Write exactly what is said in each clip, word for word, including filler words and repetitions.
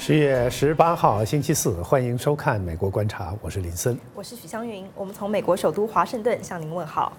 十月十八号星期四，欢迎收看《美国观察》，我是林森， 我是许湘云，我们从美国首都华盛顿向您问好。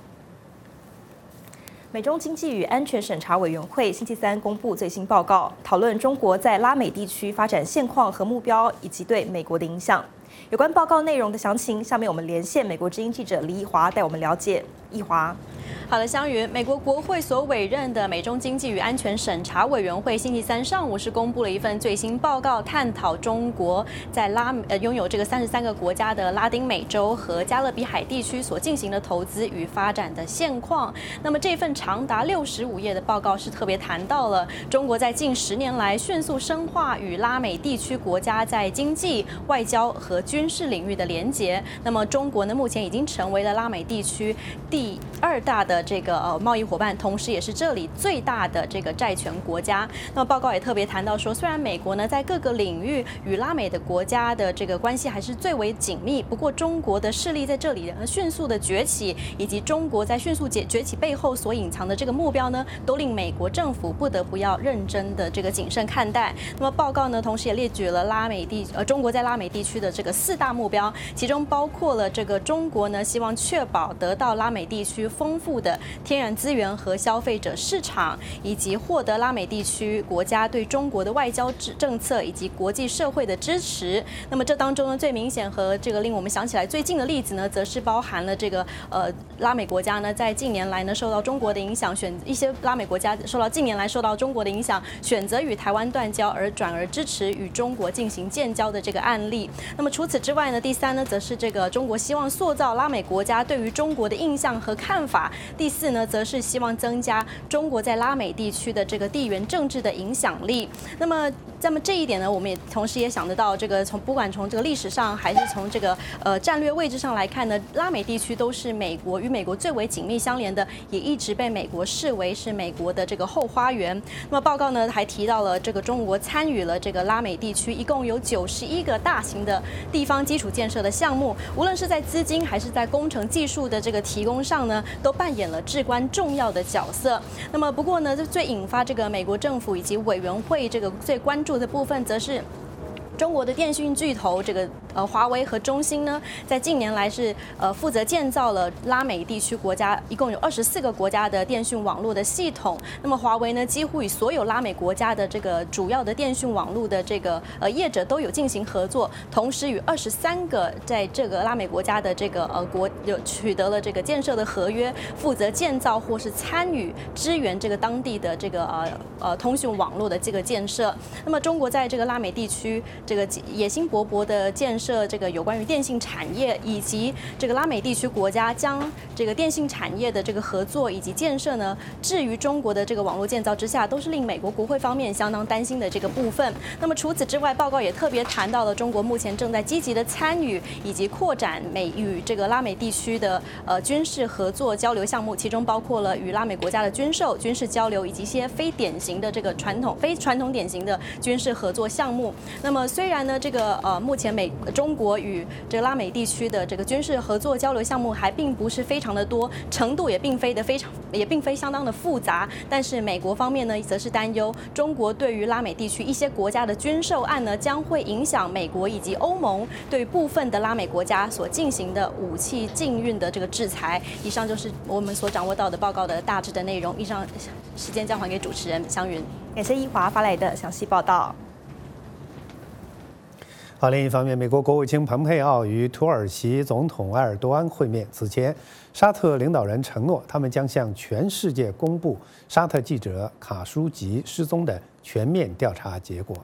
美中经济与安全审查委员会星期三公布最新报告，讨论中国在拉美地区发展现况和目标，以及对美国的影响。有关报告内容的详情，下面我们连线美国之音记者李义华带我们了解。义华。 好的，湘云，美国国会所委任的美中经济与安全审查委员会星期三上午是公布了一份最新报告，探讨中国在拉呃拥有这个三十三个国家的拉丁美洲和加勒比海地区所进行的投资与发展的现况。那么这份长达六十五页的报告是特别谈到了中国在近十年来迅速深化与拉美地区国家在经济、外交和军事领域的连结。那么中国呢，目前已经成为了拉美地区第二大的这个呃贸易伙伴，同时也是这里最大的这个债权国家。那么报告也特别谈到说，虽然美国呢在各个领域与拉美的国家的这个关系还是最为紧密，不过中国的势力在这里迅速的崛起，以及中国在迅速崛崛起背后所隐藏的这个目标呢，都令美国政府不得不要认真的这个谨慎看待。那么报告呢，同时也列举了拉美地呃中国在拉美地区的这个四大目标，其中包括了这个中国呢希望确保得到拉美地区丰富的天然资源和消费者市场，以及获得拉美地区国家对中国的外交政策以及国际社会的支持。那么这当中呢，最明显和这个令我们想起来最近的例子呢，则是包含了这个呃拉美国家呢在近年来呢受到中国的影响，选一些拉美国家受到近年来受到中国的影响，选择与台湾断交，而转而支持与中国进行建交的这个案例。那么除此之外呢，第三呢，则是这个中国希望塑造拉美国家对于中国的印象和看法。第四呢，则是希望增加中国在拉美地区的这个地缘政治的影响力。那么，那么这一点呢，我们也同时也想得到，这个从不管从这个历史上，还是从这个呃战略位置上来看呢，拉美地区都是美国与美国最为紧密相连的，也一直被美国视为是美国的这个后花园。那么报告呢还提到了这个中国参与了这个拉美地区一共有九十一个大型的地方基础建设的项目，无论是在资金还是在工程技术的这个提供上呢，都扮演了至关重要的角色。那么不过呢，最引发这个美国政府以及委员会这个最关注的部分，则是中国的电信巨头这个呃华为和中兴呢，在近年来是呃负责建造了拉美地区国家一共有二十四个国家的电讯网络的系统。那么华为呢，几乎与所有拉美国家的这个主要的电讯网络的这个呃业者都有进行合作，同时与二十三个在这个拉美国家的这个呃国有取得了这个建设的合约，负责建造或是参与支援这个当地的这个呃呃通讯网络的这个建设。那么中国在这个拉美地区这个野心勃勃的建设这个有关于电信产业，以及这个拉美地区国家将这个电信产业的这个合作以及建设呢，置于中国的这个网络建造之下，都是令美国国会方面相当担心的这个部分。那么除此之外，报告也特别谈到了中国目前正在积极的参与以及扩展美与这个拉美地区的呃军事合作交流项目，其中包括了与拉美国家的军售、军事交流以及一些非典型的这个传统非传统典型的军事合作项目。那么虽然呢，这个呃，目前美中国与这个拉美地区的这个军事合作交流项目还并不是非常的多，程度也并非的非常，也并非相当的复杂。但是美国方面呢，则是担忧中国对于拉美地区一些国家的军售案呢，将会影响美国以及欧盟对部分的拉美国家所进行的武器禁运的这个制裁。以上就是我们所掌握到的报告的大致的内容。以上时间交还给主持人湘云， 感谢依华发来的详细报道。 好，另一方面，美国国务卿蓬佩奥与土耳其总统埃尔多安会面。此前，沙特领导人承诺，他们将向全世界公布沙特记者卡舒吉失踪的全面调查结果。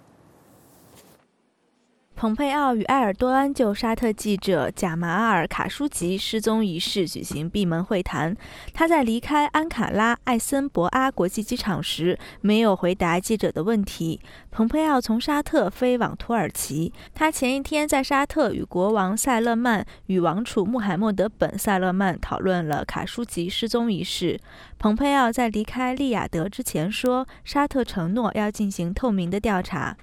蓬佩奥与埃尔多安就沙特记者贾马尔·卡舒吉失踪一事举行闭门会谈。他在离开安卡拉艾森博阿国际机场时没有回答记者的问题。蓬佩奥从沙特飞往土耳其，他前一天在沙特与国王塞勒曼与王储穆罕默德本·塞勒曼讨论了卡舒吉失踪一事。蓬佩奥在离开利雅得之前说，沙特承诺要进行透明的调查。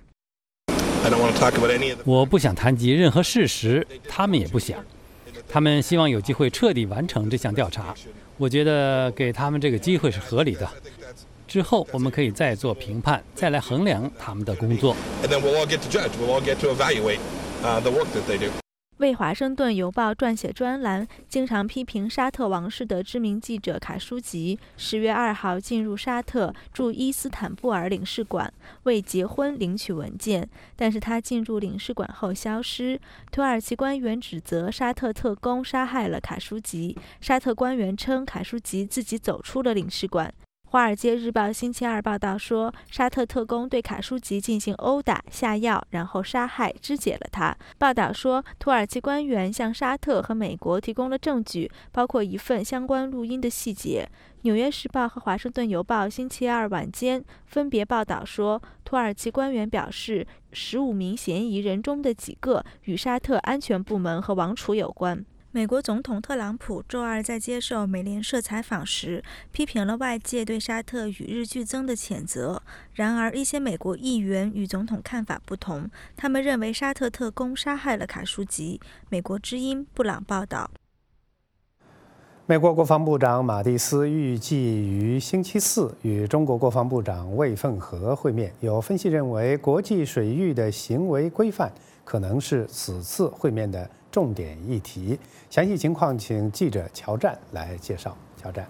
我不想谈及任何事实，他们也不想。他们希望有机会彻底完成这项调查，我觉得给他们这个机会是合理的。 之后我们可以再做评判，再来衡量他们的工作。 And then we'll all get to judge. We'll all get to evaluate uh, the work that they do. 为《华盛顿邮报》撰写专栏、经常批评沙特王室的知名记者卡舒吉，十月二号进入沙特驻伊斯坦布尔领事馆为结婚领取文件，但是他进入领事馆后消失。土耳其官员指责沙特特工杀害了卡舒吉，沙特官员称卡舒吉自己走出了领事馆。《华尔街日报》星期二报道说，沙特特工对卡舒吉进行殴打、下药，然后杀害、肢解了他。报道说，土耳其官员向沙特和美国提供了证据，包括一份相关录音的细节。《纽约时报》和《华盛顿邮报》星期二晚间分别报道说，土耳其官员表示，十五名嫌疑人中的几个与沙特安全部门和王储有关。美国总统特朗普周二在接受美联社采访时，批评了外界对沙特与日俱增的谴责。然而，一些美国议员与总统看法不同，他们认为沙特特工杀害了卡舒吉。美国之音布朗报道。 美国国防部长马蒂斯预计于星期四与中国国防部长魏凤和会面。有分析认为，国际水域的行为规范可能是此次会面的重点议题。详细情况，请记者乔战来介绍。乔战，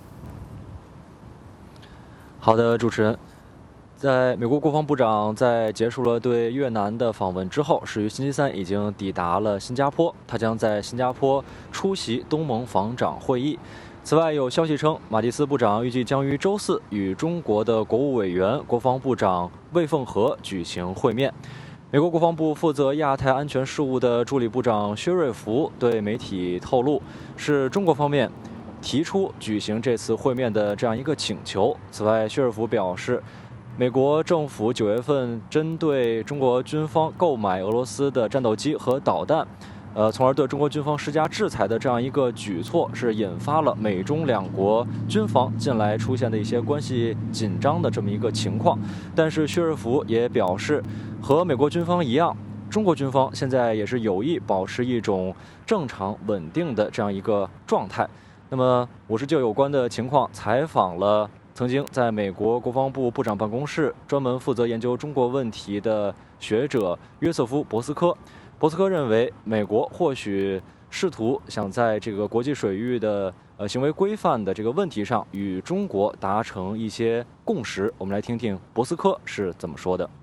好的，主持人。在美国国防部长在结束了对越南的访问之后，是于星期三已经抵达了新加坡，他将在新加坡出席东盟防长会议。此外，有消息称，马蒂斯部长预计将于周四与中国的国务委员、国防部长魏凤和举行会面。美国国防部负责亚太安全事务的助理部长薛瑞福对媒体透露，是中国方面提出举行这次会面的这样一个请求。此外，薛瑞福表示，美国政府九月份针对中国军方购买俄罗斯的战斗机和导弹，呃，从而对中国军方施加制裁的这样一个举措，是引发了美中两国军方近来出现的一些关系紧张的这么一个情况。但是薛瑞福也表示，和美国军方一样，中国军方现在也是有意保持一种正常稳定的这样一个状态。那么，我是就有关的情况采访了曾经在美国国防部部长办公室专门负责研究中国问题的学者约瑟夫·博斯科。博斯科认为，美国或许试图想在这个国际水域的呃行为规范的这个问题上与中国达成一些共识。我们来听听博斯科是怎么说的。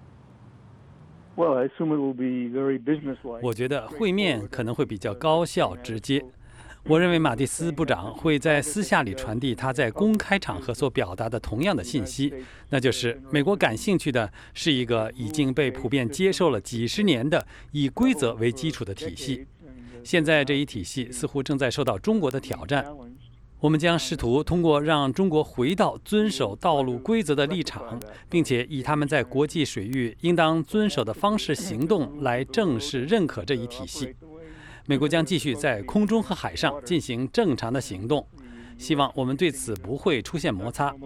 我觉得会面可能会比较高效直接。我认为马蒂斯部长会在私下里传递他在公开场合所表达的同样的信息，那就是美国感兴趣的是一个已经被普遍接受了几十年的以规则为基础的体系。现在这一体系似乎正在受到中国的挑战。我们将试图通过让中国回到遵守道路规则的立场，并且以他们在国际水域应当遵守的方式行动来正式认可这一体系。美国将继续在空中和海上进行正常的行动，希望我们对此不会出现摩擦。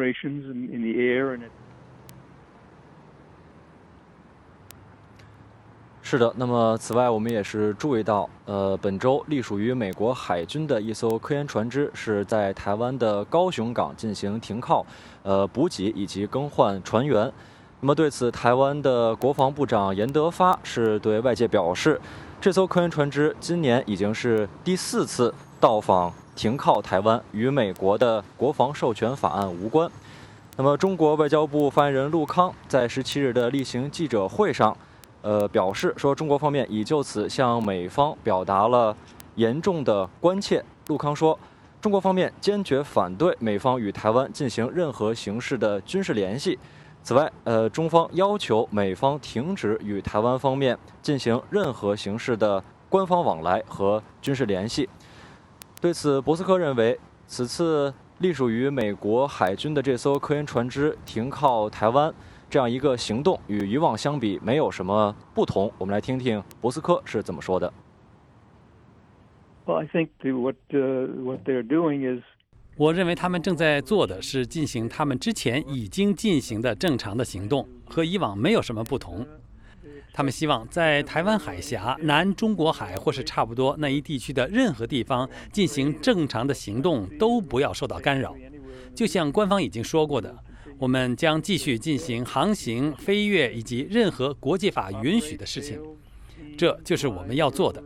是的，那么此外，我们也是注意到，呃，本周隶属于美国海军的一艘科研船只是在台湾的高雄港进行停靠、呃补给以及更换船员。那么对此，台湾的国防部长严德发是对外界表示，这艘科研船只今年已经是第四次到访停靠台湾，与美国的国防授权法案无关。那么，中国外交部发言人陆康在十七日的例行记者会上，呃，表示说，中国方面已就此向美方表达了严重的关切。陆康说，中国方面坚决反对美方与台湾进行任何形式的军事联系。此外，呃，中方要求美方停止与台湾方面进行任何形式的官方往来和军事联系。对此，博斯科认为，此次隶属于美国海军的这艘科研船只停靠台湾这样一个行动，与以往相比没有什么不同。我们来听听博斯科是怎么说的。 Well, I think what uh, what they're doing is 我认为他们正在做的是进行他们之前已经进行的正常的行动，和以往没有什么不同。他们希望在台湾海峡、南中国海或是差不多那一地区的任何地方进行正常的行动都不要受到干扰。就像官方已经说过的， 我们将继续进行航行、飞越以及任何国际法允许的事情。这就是我们要做的。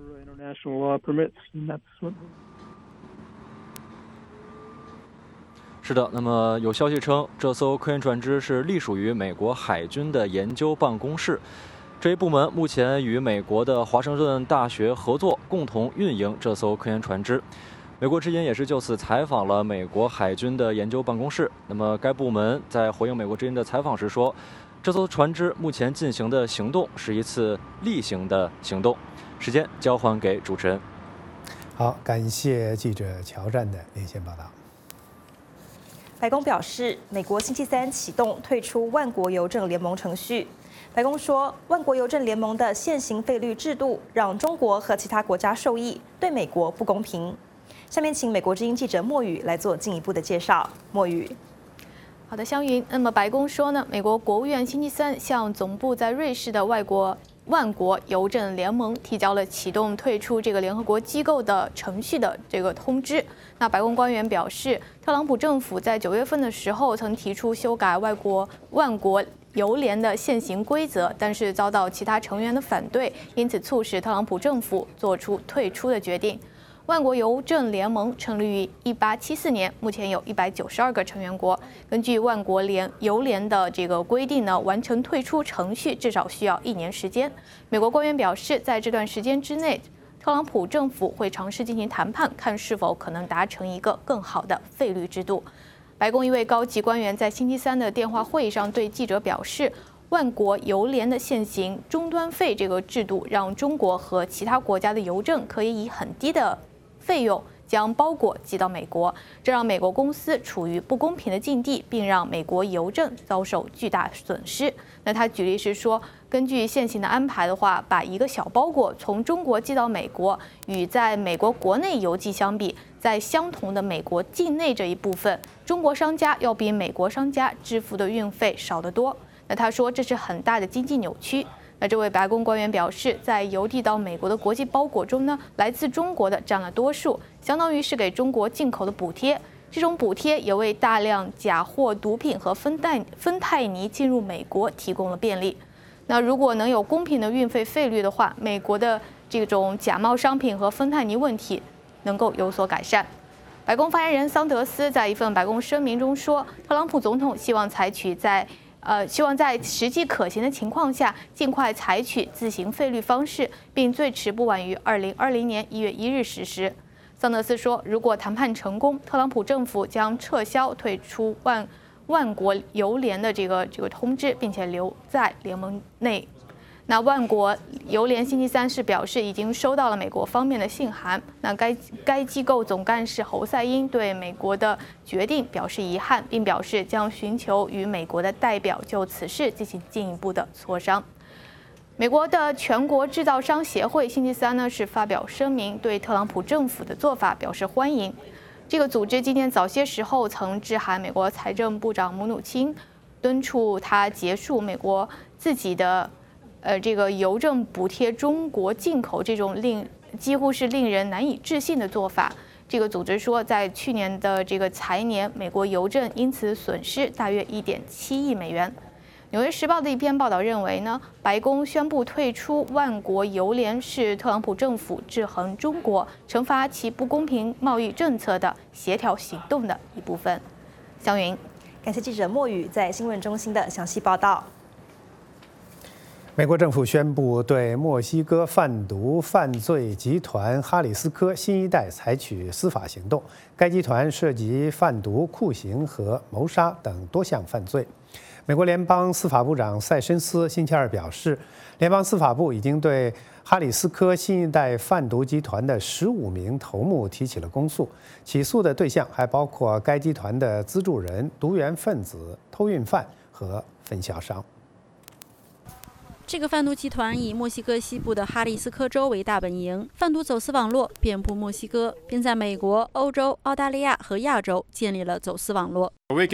是的，那么有消息称，这艘科研船只是隶属于美国海军的研究办公室。这一部门目前与美国的华盛顿大学合作，共同运营这艘科研船只。美国之音也是就此采访了美国海军的研究办公室。那么该部门在回应美国之音的采访时说，这艘船只目前进行的行动是一次例行的行动。时间交还给主持人。 好，感谢记者乔战的连线报道。 白宫表示，美国星期三启动退出万国邮政联盟程序。白宫说，万国邮政联盟的现行费率制度让中国和其他国家受益，对美国不公平。下面请美国之音记者莫宇来做进一步的介绍。莫宇。 好的，湘云。那么白宫说呢，美国国务院星期三向总部在瑞士的外国万国邮政联盟提交了启动退出这个联合国机构的程序的这个通知。那白宫官员表示，特朗普政府在九月份的时候曾提出修改外国万国邮联的现行规则，但是遭到其他成员的反对，因此促使特朗普政府做出退出的决定。万国邮政联盟成立于一八七四年，目前有一百九十二个成员国。根据万国联邮联的这个规定呢，完成退出程序至少需要一年时间。美国官员表示，在这段时间之内，特朗普政府会尝试进行谈判，看是否可能达成一个更好的费率制度。白宫一位高级官员在星期三的电话会议上对记者表示，万国邮联的现行终端费这个制度，让中国和其他国家的邮政可以以很低的费用将包裹寄到美国，这让美国公司处于不公平的境地，并让美国邮政遭受巨大损失。那他举例是说，根据现行的安排的话，把一个小包裹从中国寄到美国，与在美国国内邮寄相比，在相同的美国境内这一部分，中国商家要比美国商家支付的运费少得多。那他说这是很大的经济扭曲。那这位白宫官员表示，在邮递到美国的国际包裹中呢，来自中国的占了多数，相当于是给中国进口的补贴。这种补贴也为大量假货、毒品和芬太芬太尼进入美国提供了便利。那如果能有公平的运费费率的话，美国的这种假冒商品和芬太尼问题能够有所改善。白宫发言人桑德斯在一份白宫声明中说，特朗普总统希望采取在呃，希望在实际可行的情况下，尽快采取自行费率方式，并最迟不晚于二零二零年一月一日实施。桑德斯说，如果谈判成功，特朗普政府将撤销退出万万国邮联的这个这个通知，并且留在联盟内。那万国邮联星期三是表示已经收到了美国方面的信函。那该该机构总干事侯赛因对美国的决定表示遗憾，并表示将寻求与美国的代表就此事进行进一步的磋商。美国的全国制造商协会星期三呢是发表声明，对特朗普政府的做法表示欢迎。这个组织今天早些时候曾致函美国财政部长姆努钦，敦促他结束美国自己的呃，这个邮政补贴中国进口这种令几乎是令人难以置信的做法。这个组织说，在去年的这个财年，美国邮政因此损失大约一点七亿美元。纽约时报的一篇报道认为呢，白宫宣布退出万国邮联是特朗普政府制衡中国、惩罚其不公平贸易政策的协调行动的一部分。湘云， 感谢记者莫宇在新闻中心的详细报道。 美国政府宣布对墨西哥贩毒犯罪集团哈里斯科新一代采取司法行动。该集团涉及贩毒、酷刑和谋杀等多项犯罪。美国联邦司法部长塞申斯星期二表示，联邦司法部已经对哈里斯科新一代贩毒集团的十五名头目提起了公诉，起诉的对象还包括该集团的资助人、毒源分子、偷运犯和分销商。 这个贩毒集团以墨西哥西部的哈里斯科州为大本营，贩毒走私网络遍布墨西哥，并在美国、欧洲、澳大利亚和亚洲建立了走私网络。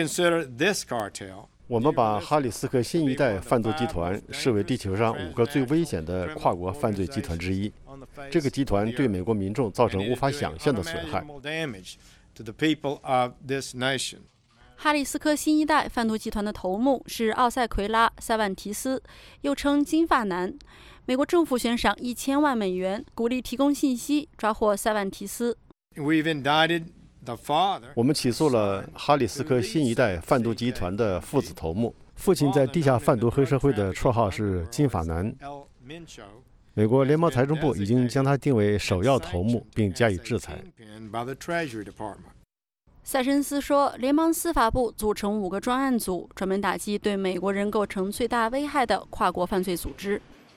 我们把哈里斯科新一代贩毒集团视为地球上五个最危险的跨国犯罪集团之一。这个集团对美国民众造成无法想象的损害。 哈里斯科新一代贩毒集团的头目是奥塞奎拉·塞万提斯，又称金发男。美国政府悬赏一千万美元，鼓励提供信息，抓获塞万提斯。 我们起诉了哈里斯科新一代贩毒集团的父子头目，父亲在地下贩毒黑社会的绰号是金发男。美国联邦财政部已经将他定为首要头目，并加以制裁。 塞申斯说，联邦司法部组成五个专案组，专门打击对美国人构成最大危害的跨国犯罪组织。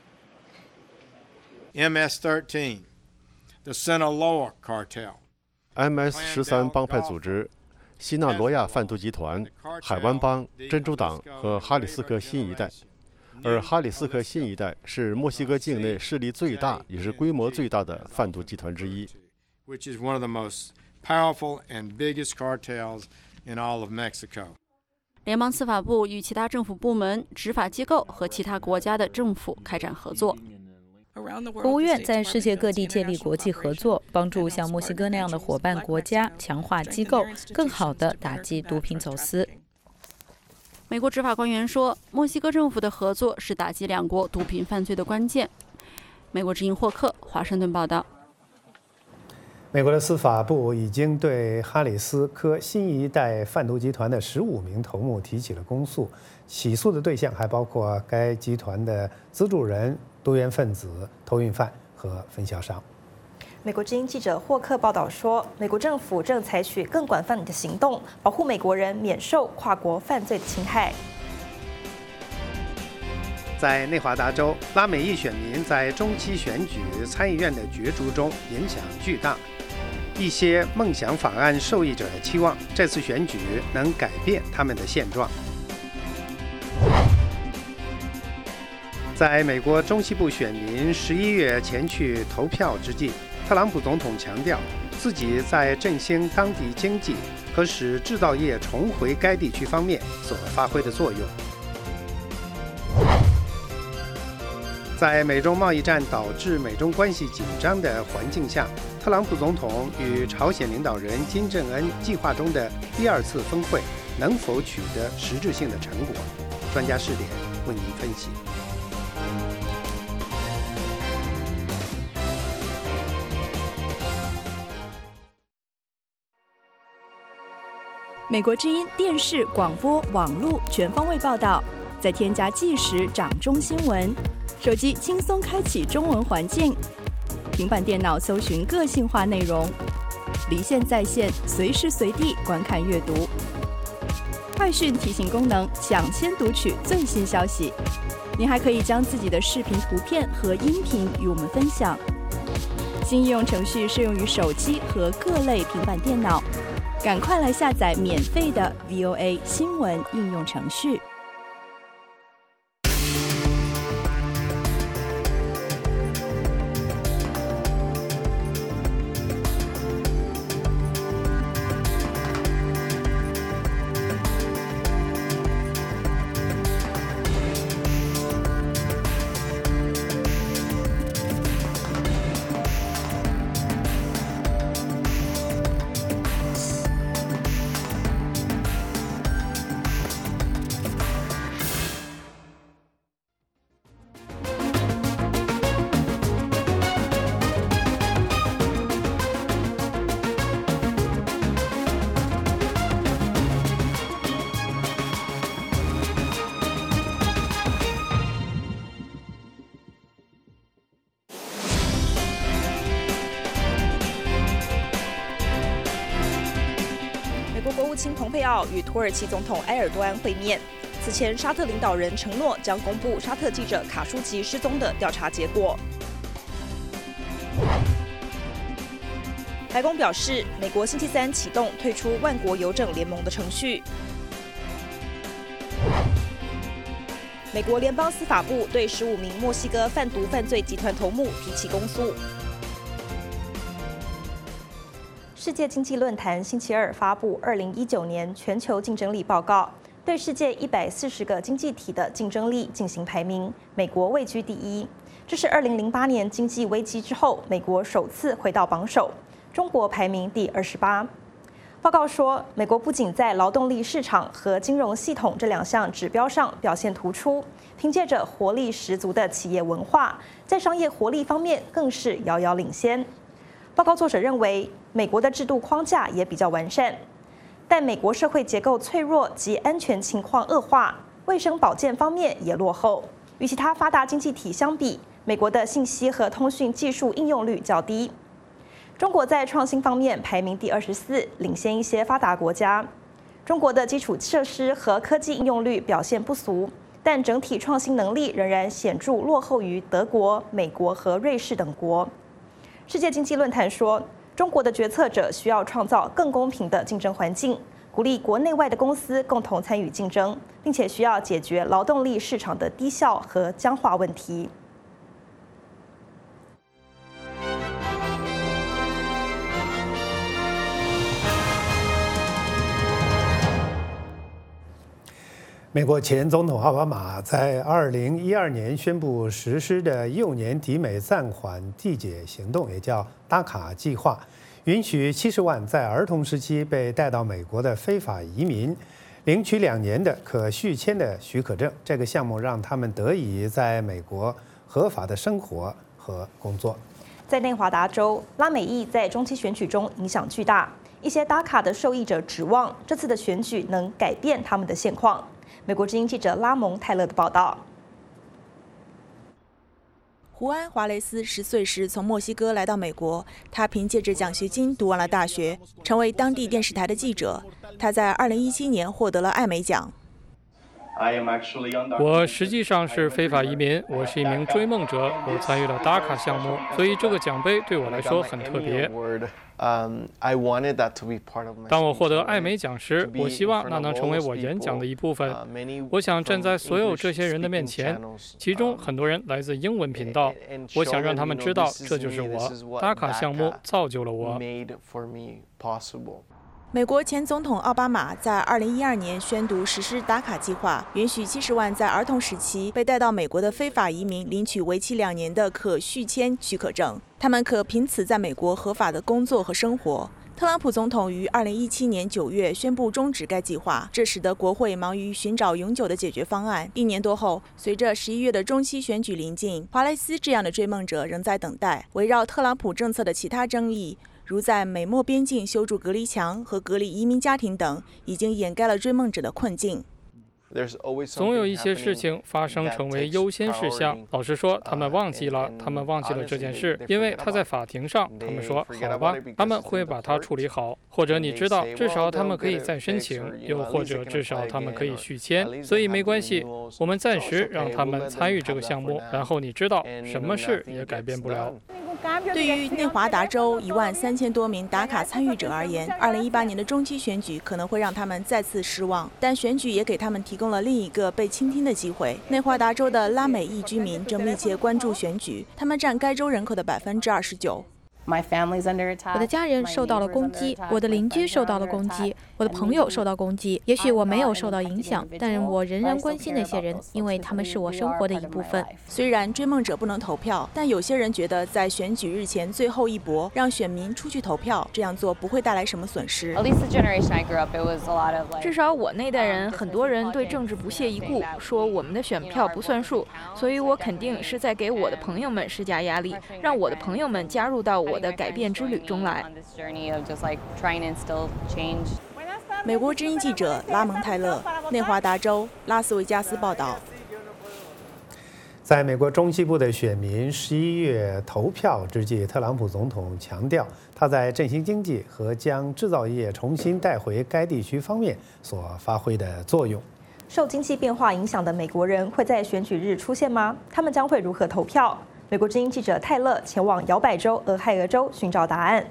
M S thirteen, the Sinaloa cartel。M S 十三帮派组织、西纳罗亚贩毒集团、海湾帮、珍珠党和哈里斯科新一代。而哈里斯科新一代是墨西哥境内势力最大也是规模最大的贩毒集团之一。 Powerful and biggest cartels in all of Mexico. 联邦司法部与其他政府部门、执法机构和其他国家的政府开展合作。 国务院在世界各地建立国际合作，帮助像墨西哥那样的伙伴国家强化机构，更好地打击毒品走私。 美国执法官员说，墨西哥政府的合作是打击两国毒品犯罪的关键。美国之音霍克，华盛顿报道。 美国的司法部已经对哈里斯科新一代贩毒集团的十五名头目提起了公诉，起诉的对象还包括该集团的资助人、多元分子、偷运犯和分销商。 美国之音记者霍克报道说，美国政府正采取更广泛的行动，保护美国人免受跨国犯罪的侵害。 在内华达州，拉美裔选民在中期选举参议院的角逐中影响巨大。一些梦想法案受益者期望这次选举能改变他们的现状。在美国中西部选民十一月前去投票之际，特朗普总统强调自己在振兴当地经济和使制造业重回该地区方面所发挥的作用。在美中贸易战导致美中关系紧张的环境下，特朗普总统与朝鲜领导人金正恩计划中的第二次峰会能否取得实质性的成果？专家视点为您分析。 美国之音电视、广播、网络全方位报道，再添加即时掌中新闻。手机轻松开启中文环境，平板电脑搜寻个性化内容，离线在线，随时随地观看阅读。快讯提醒功能，抢先读取最新消息。您还可以将自己的视频、图片和音频与我们分享。新应用程序适用于手机和各类平板电脑，赶快来下载免费的 V O A 新闻应用程序。 国务卿蓬佩奥与土耳其总统埃尔多安会面。此前，沙特领导人承诺将公布沙特记者卡舒吉失踪的调查结果。白宫表示，美国星期三启动退出万国邮政联盟的程序。美国联邦司法部对十五名墨西哥贩毒犯罪集团头目提起公诉。世界经济论坛星期二发布二零一九年全球竞争力报告，对世界一百四十个经济体的竞争力进行排名，美国位居第一。这是二零零八年经济危机之后，美国首次回到榜首。中国排名第二十八。 报告说，美国不仅在劳动力市场和金融系统这两项指标上表现突出，凭借着活力十足的企业文化，在商业活力方面更是遥遥领先。报告作者认为，美国的制度框架也比较完善，但美国社会结构脆弱及安全情况恶化，卫生保健方面也落后。与其他发达经济体相比，美国的信息和通讯技术应用率较低。中国在创新方面排名第二十四，领先一些发达国家。中国的基础设施和科技应用率表现不俗，但整体创新能力仍然显著落后于德国、美国和瑞士等国。世界经济论坛说，中国的决策者需要创造更公平的竞争环境，鼓励国内外的公司共同参与竞争，并且需要解决劳动力市场的低效和僵化问题。 美国前总统奥巴马在二零一二年宣布实施的幼年抵美暂缓递解行动，也叫达卡计划，允许七十万在儿童时期被带到美国的非法移民领取两年的可续签的许可证。这个项目让他们得以在美国合法的生活和工作。 在内华达州，拉美裔在中期选举中影响巨大，一些达卡的受益者指望这次的选举能改变他们的现况。美国之音记者拉蒙泰勒的报道。 胡安·华雷斯十岁时从墨西哥来到美国，他凭借着奖学金读完了大学，成为当地电视台的记者。他在二零一七年获得了艾美奖。 我实际上是非法移民，我是一名追梦者，我参与了达卡项目，所以这个奖杯对我来说很特别。当我获得艾美奖时，我希望那能成为我演讲的一部分。我想站在所有这些人的面前，其中很多人来自英文频道，我想让他们知道，这就是我，达卡项目造就了我。 美国前总统奥巴马在二零一二年宣读实施达卡计划，允许七十万在儿童时期被带到美国的非法移民领取为期两年的可续签许可证，他们可凭此在美国合法的工作和生活。特朗普总统于二零一七年九月宣布终止该计划，这使得国会忙于寻找永久的解决方案。一年多后，随着十一月的中期选举临近，华莱斯这样的追梦者仍在等待。围绕特朗普政策的其他争议，如在美墨边境修筑隔离墙和隔离移民家庭等，已经掩盖了追梦者的困境。 总有一些事情发生成为优先事项。老实说，他们忘记了，他们忘记了这件事，因为他在法庭上。他们说：“好吧，他们会把它处理好。”或者你知道，至少他们可以再申请，又或者至少他们可以续签。所以没关系，我们暂时让他们参与这个项目。然后你知道，什么事也改变不了。 对于内华达州一万三千多名达卡参与者而言，二零一八年的中期选举可能会让他们再次失望，但选举也给他们提供了另一个被倾听的机会。内华达州的拉美裔居民正密切关注选举，他们占该州人口的百分之二十九。 我的家人受到了攻击，我的邻居受到了攻击，我的朋友受到攻击。也许我没有受到影响，但我仍然关心那些人，因为他们是我生活的一部分。 虽然追梦者不能投票，但有些人觉得在选举日前最后一搏，让选民出去投票，这样做不会带来什么损失。 至少我那代人，很多人对政治不屑一顾，说我们的选票不算数，所以我肯定是在给我的朋友们施加压力，让我的朋友们加入到我的改变之旅中来。 美国之音记者拉蒙泰勒，内华达州拉斯维加斯报道。 在美国中西部的选民十一月投票之际，特朗普总统强调他在振兴经济和将制造业重新带回该地区方面所发挥的作用。 受经济变化影响的美国人会在选举日出现吗？他们将会如何投票？美国之音记者泰勒前往摇摆州俄亥俄州寻找答案。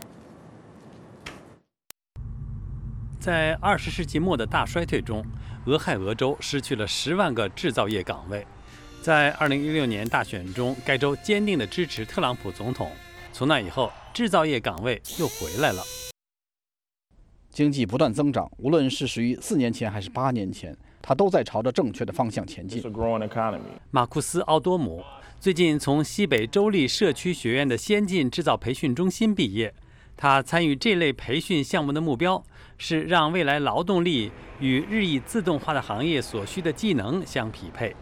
在二十世纪末的大衰退中，俄亥俄州失去了十万个制造业岗位。在二零一六年大选中，该州坚定地支持特朗普总统。从那以后，制造业岗位又回来了。 经济不断增长，无论是属于四年前还是八年前，它都在朝着正确的方向前进。 马库斯·奥多姆最近从西北州立社区学院的先进制造培训中心毕业， 他参与这类培训项目的目标是让未来劳动力与日益自动化的行业所需的技能相匹配。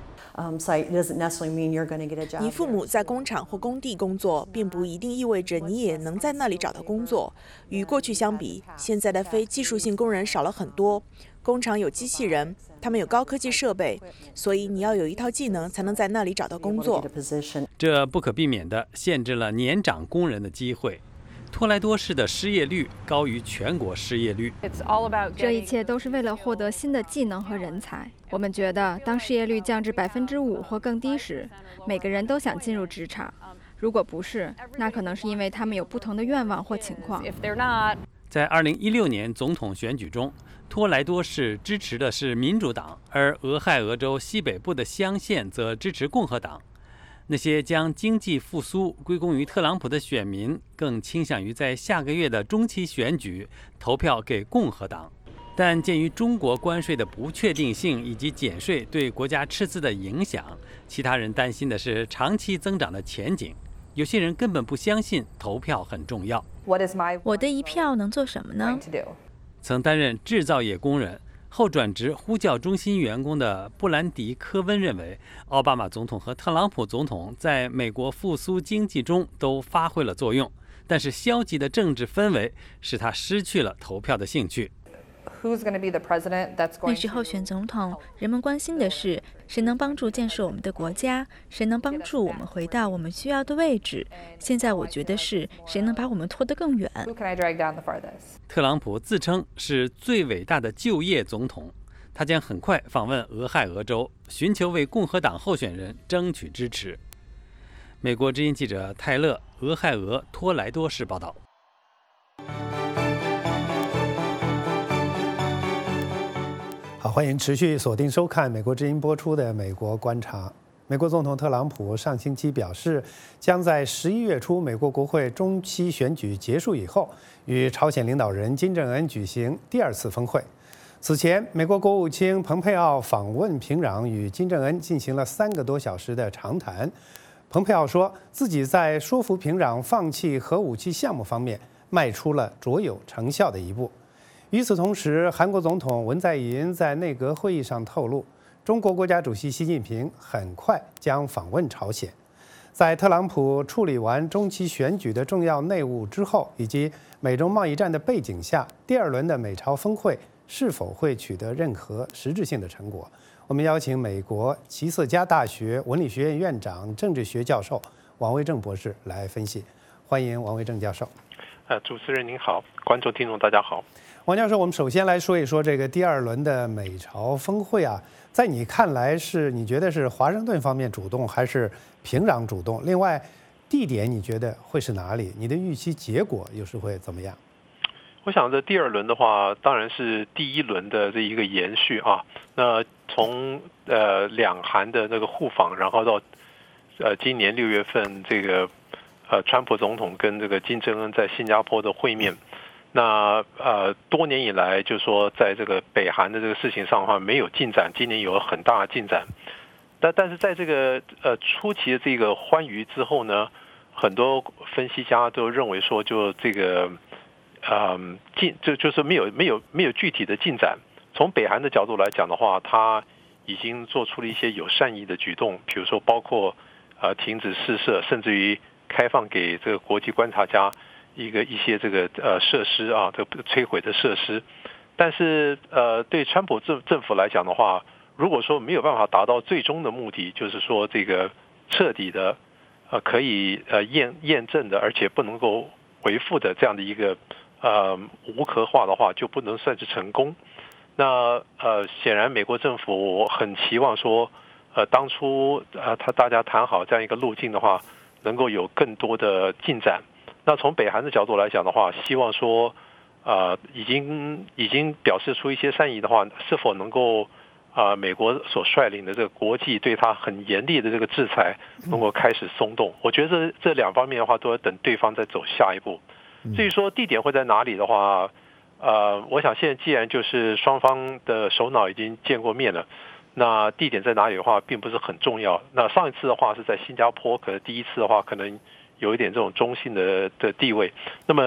你父母在工厂或工地工作，并不一定意味着你也能在那里找到工作。与过去相比，现在的非技术性工人少了很多。工厂有机器人，他们有高科技设备，所以你要有一套技能才能在那里找到工作。 这不可避免地限制了年长工人的机会。托莱多市的失业率高于全国失业率。 这一切都是为了获得新的技能和人才。我们觉得，当失业率降至百分之五或更低时，每个人都想进入职场。如果不是，那可能是因为他们有不同的愿望或情况。 在二零一六年总统选举中，托莱多市支持的是民主党，而俄亥俄州西北部的乡县则支持共和党。那些将经济复苏归功于特朗普的选民，更倾向于在下个月的中期选举投票给共和党。但鉴于中国关税的不确定性以及减税对国家赤字的影响，其他人担心的是长期增长的前景。有些人根本不相信投票很重要。 我的一票能做什么呢？ 曾担任制造业工人后转职呼叫中心员工的布兰迪·科温认为，奥巴马总统和特朗普总统在美国复苏经济中都发挥了作用，但是消极的政治氛围使他失去了投票的兴趣。 那时候选总统，人们关心的是谁能帮助建设我们的国家，谁能帮助我们回到我们需要的位置。现在我觉得是谁能把我们拖得更远。 特朗普自称是最伟大的就业总统，他将很快访问俄亥俄州，寻求为共和党候选人争取支持。美国之音记者泰勒，俄亥俄托莱多市报道。 好，欢迎持续锁定收看美国之音播出的《美国观察》。美国总统特朗普上星期表示，将在十一月初美国国会中期选举结束以后，与朝鲜领导人金正恩举行第二次峰会。此前，美国国务卿蓬佩奥访问平壤，与金正恩进行了三个多小时的长谈。蓬佩奥说自己在说服平壤放弃核武器项目方面迈出了卓有成效的一步。与此同时，韩国总统文在寅在内阁会议上透露，中国国家主席习近平很快将访问朝鲜。在特朗普处理完中期选举的重要内务之后，以及美中贸易战的背景下，第二轮的美朝峰会是否会取得任何实质性的成果？我们邀请美国齐瑟加大学文理学院院长、政治学教授王维正博士来分析。欢迎王维正教授。 呃，主持人您好，观众听众大家好。 王教授，我们首先来说一说这个第二轮的美朝峰会啊，在你看来是你觉得是华盛顿方面主动还是平壤主动？另外，地点你觉得会是哪里？你的预期结果又是会怎么样？ 我想这第二轮的话，当然是第一轮的这一个延续啊。那从呃两韩的那个互访，然后到呃今年六月份这个呃川普总统跟这个金正恩在新加坡的会面。那呃，多年以来，就说在这个北韩的这个事情上的话，没有进展。今年有了很大的进展，但但是在这个呃初期的这个欢愉之后呢，很多分析家都认为说，就这个呃进就就是没有没有没有具体的进展。从北韩的角度来讲的话，他已经做出了一些有善意的举动，比如说包括呃停止试射，甚至于开放给这个国际观察家。一个一些这个呃设施啊，这个摧毁的设施，但是呃，对川普政政府来讲的话，如果说没有办法达到最终的目的，就是说这个彻底的呃可以呃验验证的，而且不能够回复的这样的一个呃无壳化的话，就不能算是成功。那呃，显然美国政府很期望说，呃，当初呃他大家谈好这样一个路径的话，能够有更多的进展。那从北韩的角度来讲的话，希望说，呃，已经已经表示出一些善意的话，是否能够啊、呃，美国所率领的这个国际对他很严厉的这个制裁，能够开始松动？我觉得这两方面的话，都要等对方再走下一步。至于说地点会在哪里的话，呃，我想现在既然就是双方的首脑已经见过面了，那地点在哪里的话，并不是很重要。那上一次的话是在新加坡，可能第一次的话可能有一点这种中性的的地位。那么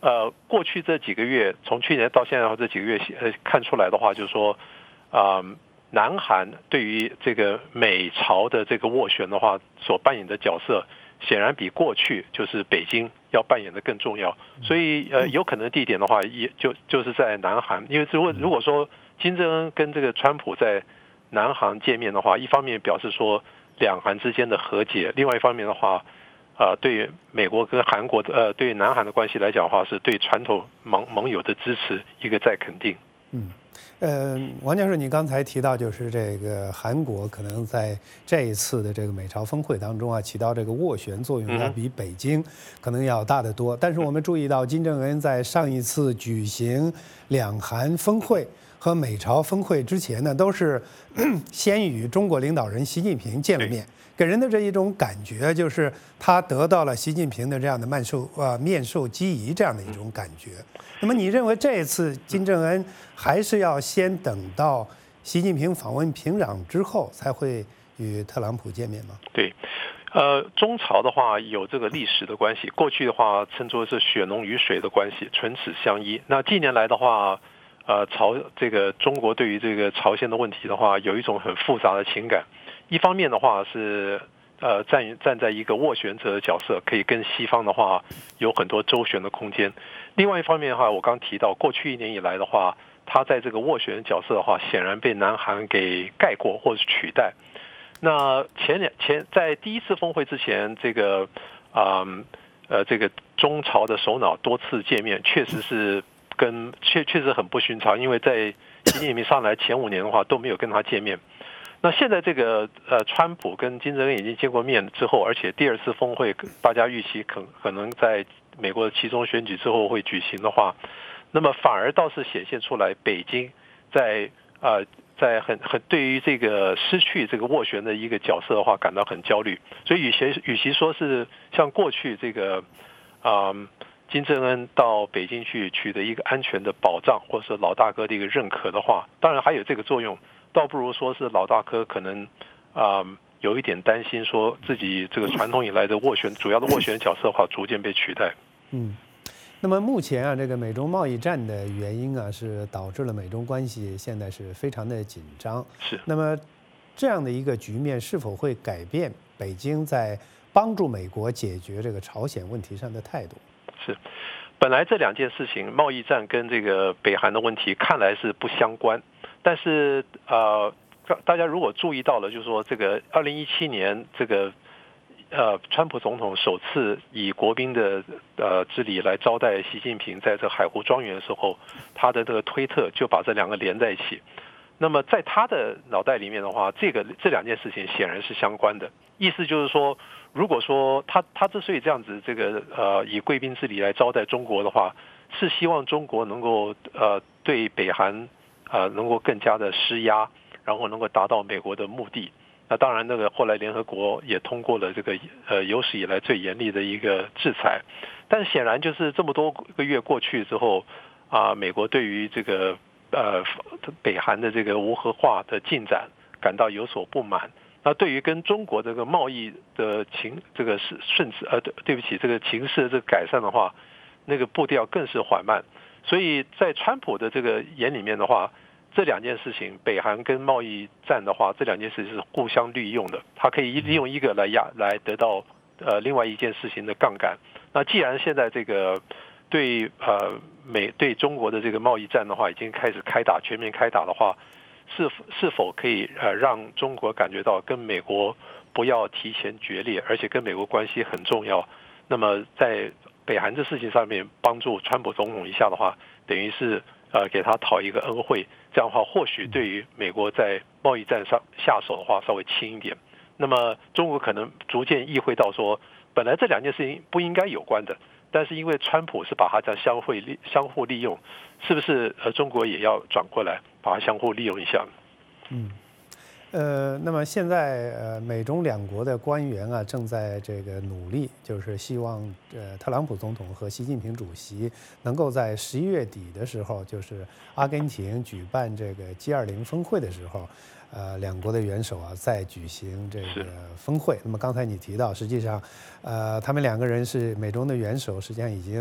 呃，过去这几个月，从去年到现在这几个月，呃，看出来的话，就是说，啊、呃，南韩对于这个美朝的这个斡旋的话，所扮演的角色，显然比过去就是北京要扮演的更重要。所以，呃，有可能地点的话，也就就是在南韩，因为如果如果说金正恩跟这个川普在南韩见面的话，一方面表示说两韩之间的和解，另外一方面的话，呃，对于美国跟韩国的呃，对于南韩的关系来讲的话，是对传统盟盟友的支持一个再肯定。 嗯，呃，王教授，你刚才提到就是这个韩国可能在这一次的这个美朝峰会当中啊，起到这个斡旋作用，要比北京可能要大得多。但是我们注意到，金正恩在上一次举行两韩峰会和美朝峰会之前呢，都是先与中国领导人习近平见了面，给人的这一种感觉就是他得到了习近平的这样的面授呃面授机宜这样的一种感觉。那么你认为这一次金正恩还是要先等到习近平访问平壤之后才会与特朗普见面吗？ 对。呃，中朝的话有这个历史的关系，过去的话称作是血浓于水的关系，唇齿相依。那近年来的话，呃，朝这个中国对于这个朝鲜的问题的话，有一种很复杂的情感。一方面的话是呃站站在一个斡旋者的角色，可以跟西方的话有很多周旋的空间。另外一方面的话，我刚提到过去一年以来的话，他在这个斡旋角色的话，显然被南韩给盖过或者是取代。那前两前在第一次峰会之前，这个啊 呃, 呃这个中朝的首脑多次见面，确实是。跟确确实很不寻常，因为在习近平上来前五年的话都没有跟他见面。那现在这个呃，川普跟金正恩已经见过面之后，而且第二次峰会大家预期可可能在美国的期中选举之后会举行的话，那么反而倒是显现出来，北京在呃在很很对于这个失去这个斡旋的一个角色的话感到很焦虑。所以与其与其说是像过去这个啊。呃金正恩到北京去取得一个安全的保障，或者是老大哥的一个认可的话，当然还有这个作用，倒不如说是老大哥可能啊、呃、有一点担心，说自己这个传统以来的斡旋主要的斡旋角色的话逐渐被取代。 嗯，那么目前啊，这个美中贸易战的原因啊，是导致了美中关系现在是非常的紧张。 是。 那么这样的一个局面是否会改变北京在帮助美国解决这个朝鲜问题上的态度？ 是，本来这两件事情，贸易战跟这个北韩的问题看来是不相关，但是呃，大家如果注意到了，就是说这个二零一七年这个呃，川普总统首次以国宾的呃之礼来招待习近平在这海湖庄园的时候，他的这个推特就把这两个连在一起。那么在他的脑袋里面的话，这个这两件事情显然是相关的，意思就是说。如果说他他之所以这样子这个呃以贵宾之礼来招待中国的话，是希望中国能够呃对北韩呃能够更加的施压，然后能够达到美国的目的。那当然，那个后来联合国也通过了这个呃有史以来最严厉的一个制裁。但是显然就是这么多个月过去之后啊、呃，美国对于这个呃北韩的这个无核化的进展感到有所不满。那对于跟中国这个贸易的情这个是顺势呃对对不起这个情势的这个改善的话，那个步调更是缓慢。所以在川普的这个眼里面的话，这两件事情，北韩跟贸易战的话，这两件事情是互相利用的，它可以利用一个来压来得到呃另外一件事情的杠杆。那既然现在这个对呃美对中国的这个贸易战的话已经开始开打全面开打的话，是是否可以呃让中国感觉到跟美国不要提前决裂，而且跟美国关系很重要？那么在北韩这事情上面帮助川普总统一下的话，等于是呃给他讨一个恩惠，这样的话或许对于美国在贸易战上下手的话稍微轻一点。那么中国可能逐渐意会到说，本来这两件事情不应该有关的，但是因为川普是把它这样相互利相互利用，是不是呃中国也要转过来把它相互利用一下？ 嗯。呃，那么现在呃，美中两国的官员啊，正在这个努力，就是希望呃，特朗普总统和习近平主席能够在十一月底的时候，就是阿根廷举办这个 G 二十 峰会的时候，呃，两国的元首啊再举行这个峰会。那么刚才你提到，实际上，呃，他们两个人是美中的元首，实际上已经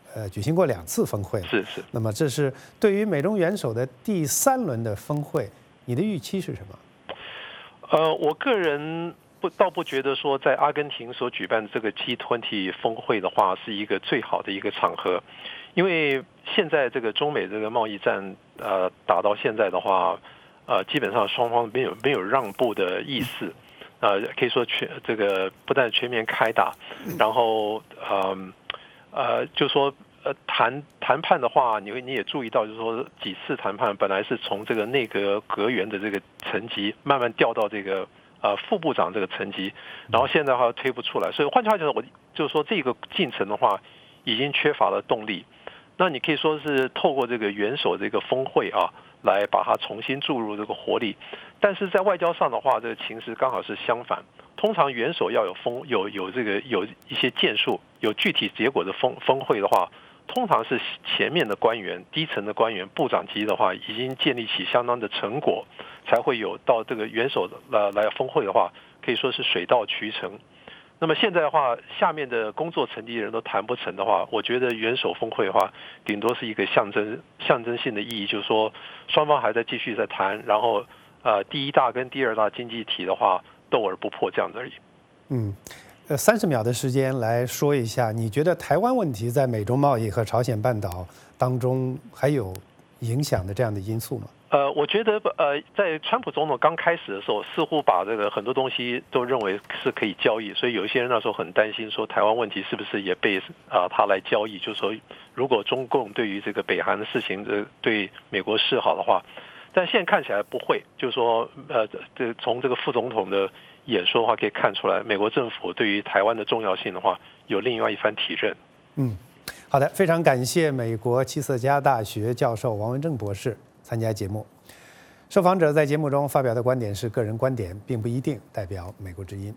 呃举行过两次峰会了。 是是。 那么这是对于美中元首的第三轮的峰会，你的预期是什么？ 呃，我个人不倒不觉得说在阿根廷所举办的这个 G 二十 峰会的话是一个最好的一个场合，因为现在这个中美这个贸易战呃打到现在的话，呃基本上双方没有没有让步的意思，呃可以说全这个不但全面开打，然后呃呃就说呃谈谈判的话，你会你也注意到就是说几次谈判本来是从这个内阁阁员的这个层级慢慢调到这个。呃，副部长这个层级，然后现在的话推不出来，所以换句话讲，我就是说这个进程的话，已经缺乏了动力。那你可以说是透过这个元首这个峰会啊，来把它重新注入这个活力。但是在外交上的话，这个情势刚好是相反。通常元首要有峰有有这个有一些建树、有具体结果的峰峰会的话，通常是前面的官员、低层的官员、部长级的话，已经建立起相当的成果。才会有到这个元首来来峰会的话，可以说是水到渠成。那么现在的话，下面的工作层级人都谈不成的话，我觉得元首峰会的话，顶多是一个象征象征性的意义，就是说双方还在继续在谈，然后呃第一大跟第二大经济体的话斗而不破这样子而已。 嗯，呃，三十秒的时间来说一下，你觉得台湾问题在美中贸易和朝鲜半岛当中还有影响的这样的因素吗？ 呃，我觉得呃，在川普总统刚开始的时候，似乎把这个很多东西都认为是可以交易，所以有一些人那时候很担心，说台湾问题是不是也被啊、呃、他来交易？就是说，如果中共对于这个北韩的事情呃对美国示好的话，但现在看起来不会，就是说呃，这从这个副总统的演说的话可以看出来，美国政府对于台湾的重要性的话有另外一番体认。 嗯，好的，非常感谢美国奇瑟加大学教授王文正博士参加节目。受访者在节目中发表的观点是个人观点，并不一定代表美国之音。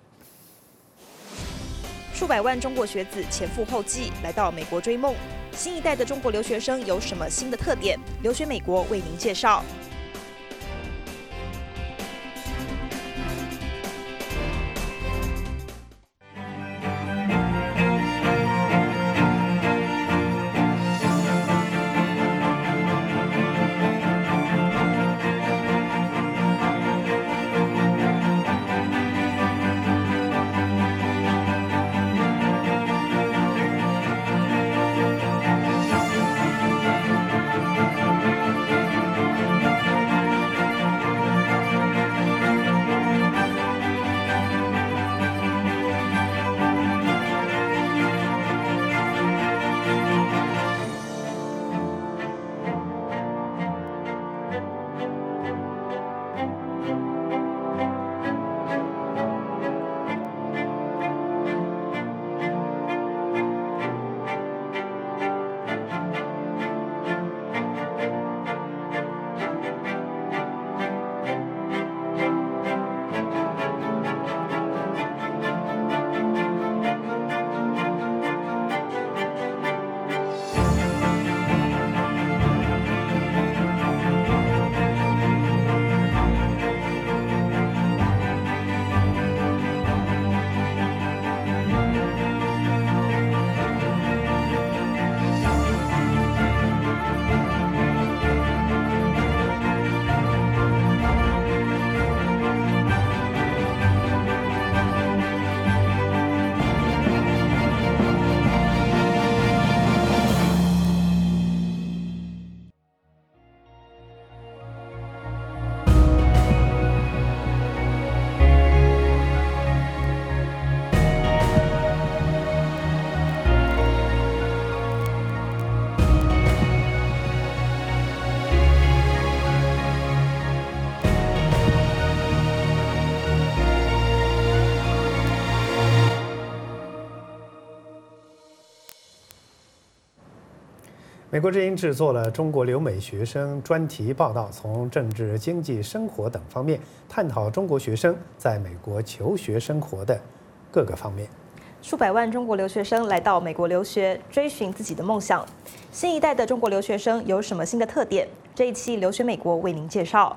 数百万中国学子前赴后继来到美国追梦，新一代的中国留学生有什么新的特点？留学美国为您介绍。 美国之音制作了中国留美学生专题报道，从政治、经济、生活等方面探讨中国学生在美国求学生活的各个方面。 数百万中国留学生来到美国留学，追寻自己的梦想。新一代的中国留学生有什么新的特点？这一期留学美国为您介绍。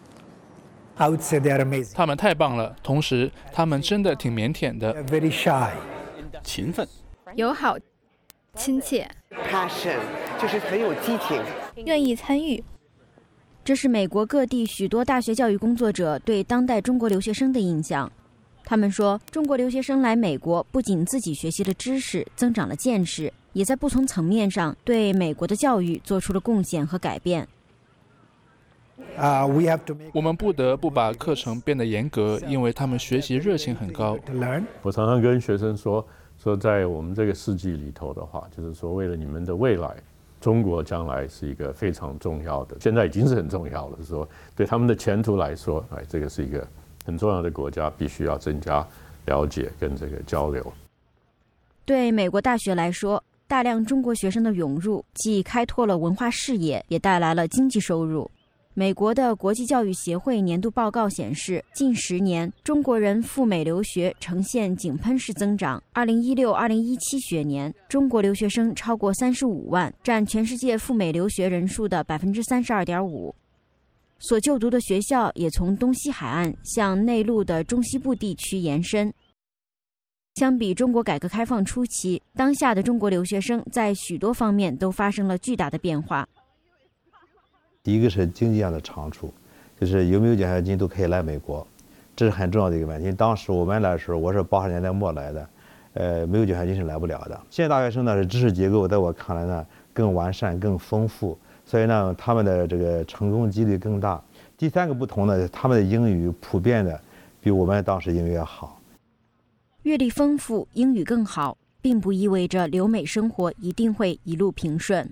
I would say they are amazing. 他们太棒了，同时他们真的挺腼腆的， very shy. 勤奋、 友好。 亲切 ，passion 就是很有激情， 愿意参与。这是美国各地许多大学教育工作者对当代中国留学生的印象。他们说，中国留学生来美国不仅自己学习了知识，增长了见识，也在不同层面上对美国的教育做出了贡献和改变。 Uh, we have to make... 我们不得不把课程变得严格，因为他们学习热情很高。 我常常跟学生说，说在我们这个世纪里头的话，就是说为了你们的未来，中国将来是一个非常重要的，现在已经是很重要了。说对他们的前途来说，哎，这个是一个很重要的国家，必须要增加了解跟这个交流。 对美国大学来说，大量中国学生的涌入，既开拓了文化视野，也带来了经济收入。美国的国际教育协会年度报告显示，近十年中国人赴美留学呈现井喷式增长。二零一六、二零一七学年，中国留学生超过三十五万，占全世界赴美留学人数的百分之三十二点五。所就读的学校也从东西海岸向内陆的中西部地区延伸。相比中国改革开放初期，当下的中国留学生在许多方面都发生了巨大的变化。 第一个是经济上的长处，就是有没有奖学金都可以来美国，这是很重要的一个问题。当时我们来的时候，我是八十年代末来的，呃，没有奖学金是来不了的。现在大学生呢是知识结构，在我看来呢更完善、更丰富，所以呢他们的这个成功几率更大。第三个不同呢，他们的英语普遍的比我们当时英语要好。 阅历丰富，英语更好，并不意味着留美生活一定会一路平顺。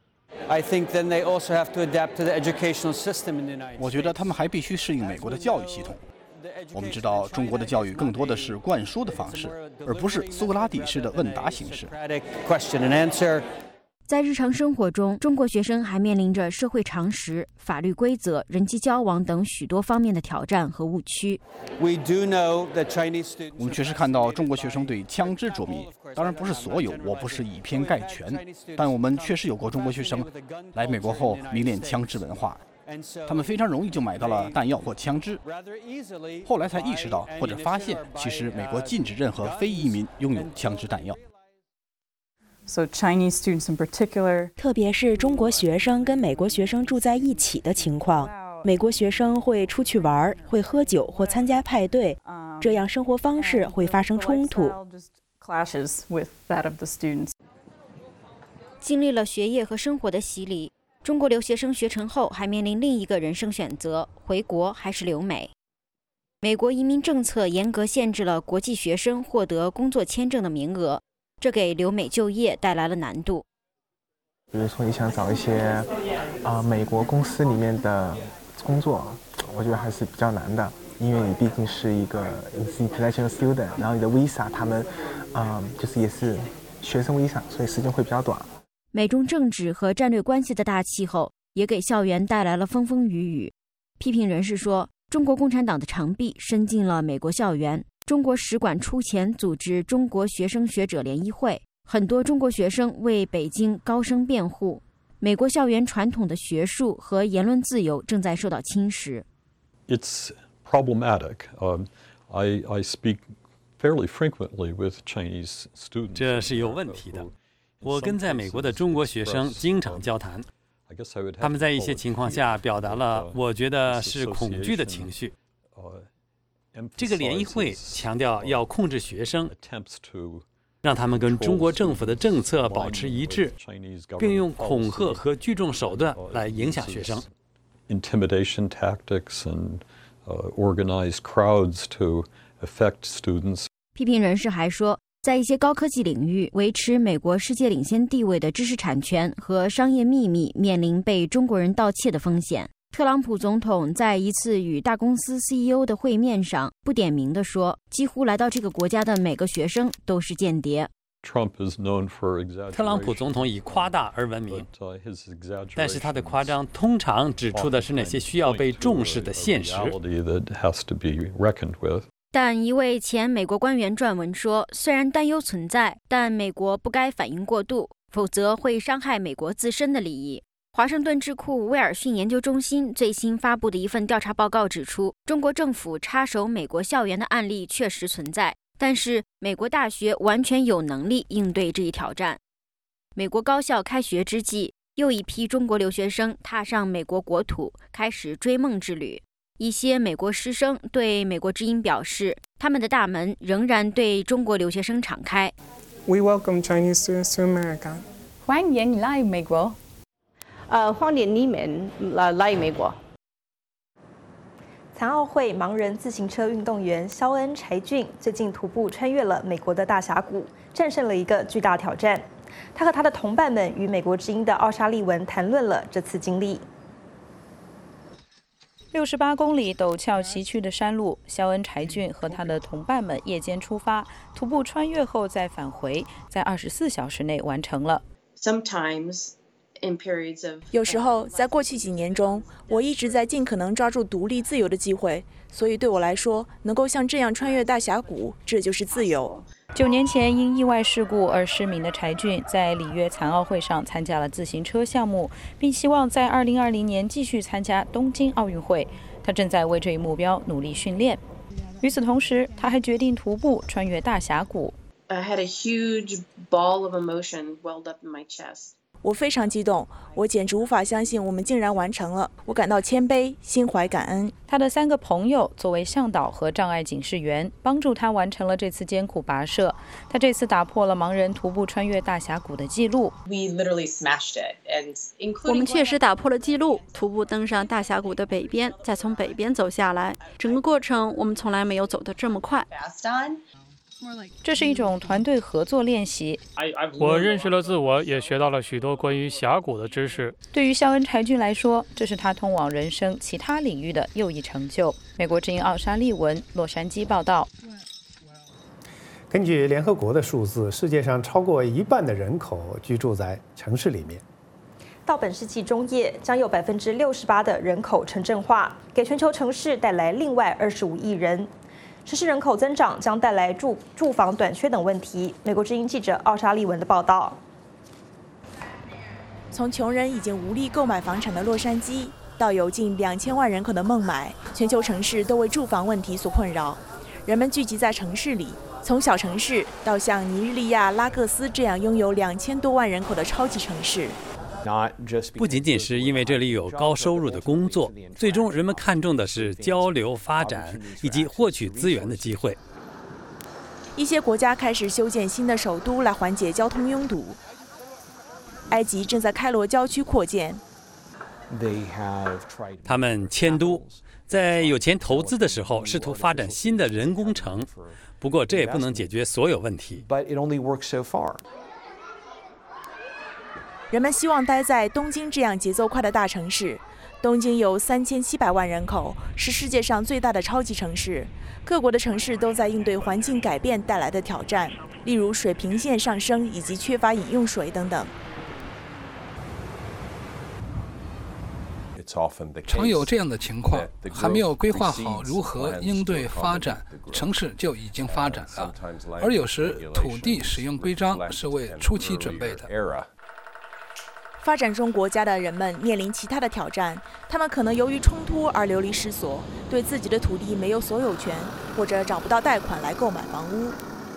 我觉得他们还必须适应美国的教育系统。我们知道，中国的教育更多的是灌输的方式，而不是苏格拉底式的问答形式。 在日常生活中，中国学生还面临着社会常识、法律规则、人际交往等许多方面的挑战和误区。 我们确实看到中国学生对枪支着迷，当然不是所有，我不是以偏概全，但我们确实有过中国学生来美国后迷恋枪支文化，他们非常容易就买到了弹药或枪支，后来才意识到或者发现，其实美国禁止任何非移民拥有枪支弹药。 So Chinese students in particular， 特别是中国学生跟美国学生住在一起的情况，美国学生会出去玩，会喝酒或参加派对，这样生活方式会发生冲突。 经历了学业和生活的洗礼，中国留学生学成后还面临另一个人生选择：回国还是留美。美国移民政策严格限制了国际学生获得工作签证的名额。这给留美就业带来了难度。 比如说，你想找一些啊、呃、美国公司里面的工作，我觉得还是比较难的，因为你毕竟是一个 international student， 然后你的 visa 他们啊、呃、就是也是学生 visa， 所以时间会比较短。 美中政治和战略关系的大气候也给校园带来了风风雨雨。批评人士说，中国共产党的长臂伸进了美国校园。中国使馆出钱组织中国学生学者联谊会，很多中国学生为北京高声辩护。美国校园传统的学术和言论自由正在受到侵蚀。 It's problematic. Um, I, I speak fairly frequently with Chinese students. 这是有问题的。我跟在美国的中国学生经常交谈，他们在一些情况下表达了我觉得是恐惧的情绪。这个联谊会强调要控制学生，让他们跟中国政府的政策保持一致，并用恐吓和聚众手段来影响学生。 Intimidation tactics and organized crowds to affect students. 批评人士还说，在一些高科技领域，维持美国世界领先地位的知识产权和商业秘密面临被中国人盗窃的风险。特朗普总统在一次与大公司 C E O 的会面上，不点名地说，几乎来到这个国家的每个学生都是间谍。 特朗普总统以夸大而闻名，但是他的夸张通常指出的是那些需要被重视的现实。但一位前美国官员撰文说，虽然担忧存在，但美国不该反应过度，否则会伤害美国自身的利益。华盛顿智库威尔逊研究中心最新发布的一份调查报告指出，中国政府插手美国校园的案例确实存在，但是美国大学完全有能力应对这一挑战。 美国高校开学之际，又一批中国留学生踏上美国国土，开始追梦之旅。一些美国师生对美国之音表示，他们的大门仍然对中国留学生敞开。 We welcome Chinese students to America. 欢迎你来美国。 呃，欢迎你们来来美国。 残奥会盲人自行车运动员肖恩·柴俊最近徒步穿越了美国的大峡谷，战胜了一个巨大挑战。他和他的同伴们与美国之音的奥沙利文谈论了这次经历。 六十八公里陡峭崎岖的山路，肖恩·柴俊和他的同伴们夜间出发，徒步穿越后再返回，在二十四小时内完成了。 Sometimes有时候，在过去几年中，我一直在尽可能抓住独立自由的机会，所以对我来说，能够像这样穿越大峡谷，这就是自由。 九年前因意外事故而失明的柴俊，在里约残奥会上参加了自行车项目，并希望在二零二零年继续参加东京奥运会。他正在为这一目标努力训练。与此同时，他还决定徒步穿越大峡谷。 I had a huge ball of emotion welled up in my chest. 我非常激动，我简直无法相信我们竟然完成了。我感到谦卑，心怀感恩。 他的三个朋友作为向导和障碍警示员，帮助他完成了这次艰苦跋涉。他这次打破了盲人徒步穿越大峡谷的记录。 我们确实打破了记录，徒步登上大峡谷的北边，再从北边走下来。整个过程我们从来没有走得这么快。 这是一种团队合作练习。 我认识了自我，也学到了许多关于峡谷的知识。 对于肖恩·柴俊来说，这是他通往人生其他领域的又一成就。美国之音奥沙利文，洛杉矶报道。 根据联合国的数字，世界上超过一半的人口居住在城市里面。 到本世纪中叶，将有百分之六十八的人口城镇化，给全球城市带来另外二十五亿人。城市人口增长将带来住住房短缺等问题。美国之音记者奥沙利文的报道。 从穷人已经无力购买房产的洛杉矶，到有近两千万人口的孟买，全球城市都为住房问题所困扰。人们聚集在城市里，从小城市到像尼日利亚拉各斯这样拥有两千多万人口的超级城市。 不仅仅是因为这里有高收入的工作，最终人们看重的是交流发展以及获取资源的机会。 一些国家开始修建新的首都来缓解交通拥堵。埃及正在开罗郊区扩建。 他们迁都，在有钱投资的时候试图发展新的人工城，不过这也不能解决所有问题。 人们希望待在东京这样节奏快的大城市。东京有三千七百万人口，是世界上最大的超级城市。各国的城市都在应对环境改变带来的挑战，例如水平线上升以及缺乏饮用水等等。 常有这样的情况，还没有规划好如何应对发展，城市就已经发展了。而有时土地使用规章是为初期准备的。 发展中国家的人们面临其他的挑战，他们可能由于冲突而流离失所，对自己的土地没有所有权，或者找不到贷款来购买房屋。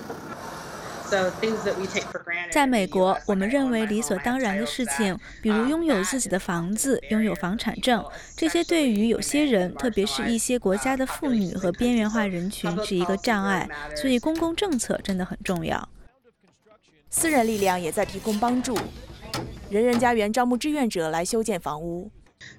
在美国，我们认为理所当然的事情，比如拥有自己的房子、拥有房产证，这些对于有些人，特别是一些国家的妇女和边缘化人群是一个障碍，所以公共政策真的很重要。 私人力量也在提供帮助。人人家园招募志愿者来修建房屋。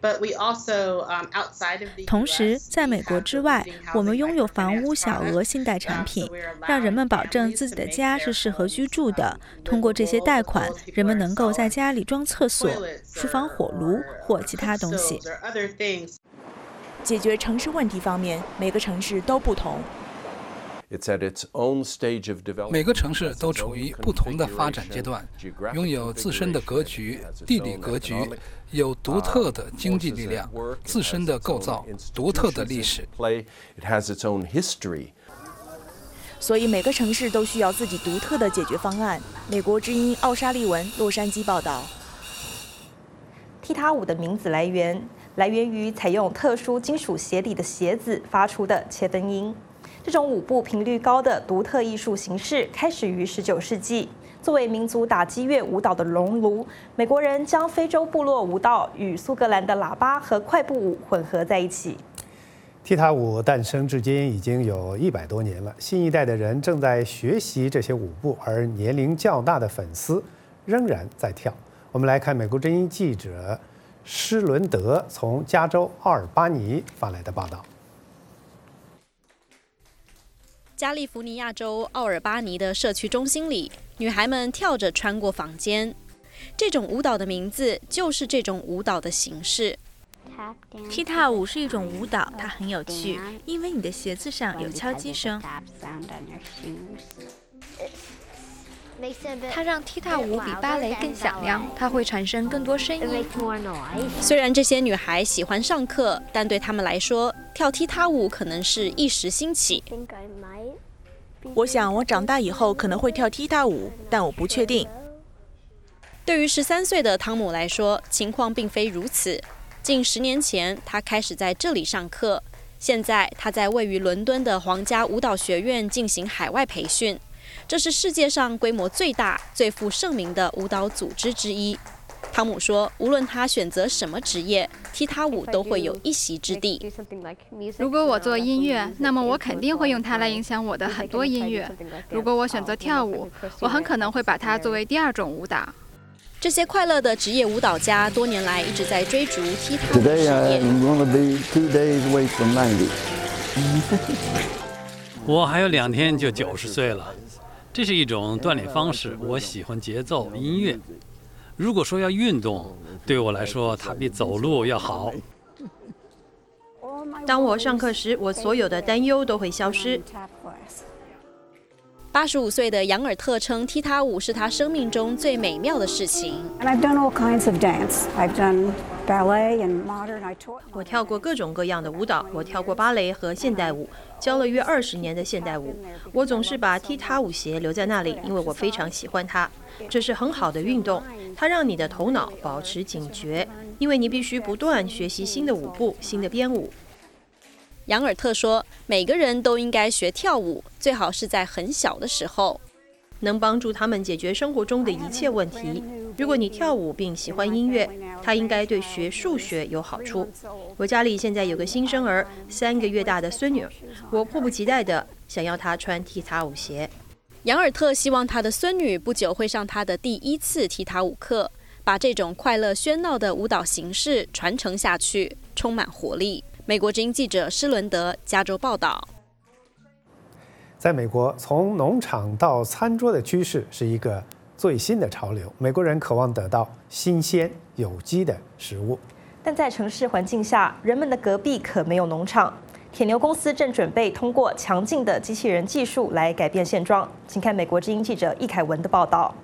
同时，在美国之外，我们拥有房屋小额信贷产品，让人们保证自己的家是适合居住的。通过这些贷款，人们能够在家里装厕所、厨房火炉或其他东西。 解决城市问题方面，每个城市都不同。 每个城市都处于不同的发展阶段，拥有自身的格局、地理格局，有独特的经济力量、自身的构造、独特的历史。 所以每个城市都需要自己独特的解决方案。美国之音奥沙利文，洛杉矶报道。 踢踏舞的名字来源来源于采用特殊金属鞋底的鞋子发出的切分音。这种舞步频率高的独特艺术形式开始于十九世纪， 作为民族打击乐舞蹈的熔炉，美国人将非洲部落舞蹈与苏格兰的喇叭和快步舞混合在一起。 踢踏舞诞生至今已经有一百多年了，新一代的人正在学习这些舞步，而年龄较大的粉丝仍然在跳。我们来看美国之音记者施伦德从加州奥尔巴尼发来的报道。 加利福尼亚州奥尔巴尼的社区中心里，女孩们跳着穿过坊间。这种舞蹈的名字就是这种舞蹈的形式。 踢踏舞是一种舞蹈，它很有趣，因为你的鞋子上有敲击声。它让踢踏舞比芭蕾更响亮，它会产生更多声音。 虽然这些女孩喜欢上课，但对她们来说，跳踢踏舞可能是一时兴起。 我想我长大以后可能会跳踢踏舞，但我不确定。 对于十三岁的汤姆来说，情况并非如此。近十年前，他开始在这里上课。现在，他在位于伦敦的皇家舞蹈学院进行海外培训。这是世界上规模最大、最负盛名的舞蹈组织之一。汤姆说，无论他选择什么职业，踢踏舞都会有一席之地。 如果我做音乐，那么我肯定会用它来影响我的很多音乐。如果我选择跳舞，我很可能会把它作为第二种舞蹈。 这些快乐的职业舞蹈家多年来一直在追逐踢踏舞的事业。 我还有两天就九十岁了，这是一种锻炼方式。我喜欢节奏音乐。如果说要运动，对我来说，它比走路要好。 当我上课时，我所有的担忧都会消失。 八十五岁的杨尔特称，踢踏舞是他生命中最美妙的事情。 我跳过各种各样的舞蹈，我跳过芭蕾和现代舞，教了约二十年的现代舞。我总是把踢踏舞鞋留在那里，因为我非常喜欢它。这是很好的运动，它让你的头脑保持警觉，因为你必须不断学习新的舞步、新的编舞。 杨尔特说，每个人都应该学跳舞，最好是在很小的时候， 能帮助他们解决生活中的一切问题。如果你跳舞并喜欢音乐，它应该对学数学有好处。我家里现在有个新生儿，三个月大的孙女，我迫不及待地想要她穿踢踏舞鞋。 杨尔特希望他的孙女不久会上他的第一次踢踏舞课，把这种快乐喧闹的舞蹈形式传承下去，充满活力。美国之音记者施伦德，加州报道。 在美国，从农场到餐桌的趋势是一个最新的潮流。美国人渴望得到新鲜、有机的食物， 但在城市环境下，人们的隔壁可没有农场。铁牛公司正准备通过强劲的机器人技术来改变现状。请看美国之音记者易凯文的报道。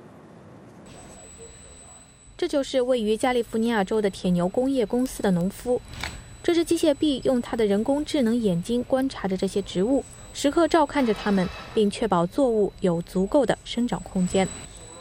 这就是位于加利福尼亚州的铁牛工业公司的农夫。这只机械臂用它的人工智能眼睛观察着这些植物，时刻照看着它们，并确保作物有足够的生长空间。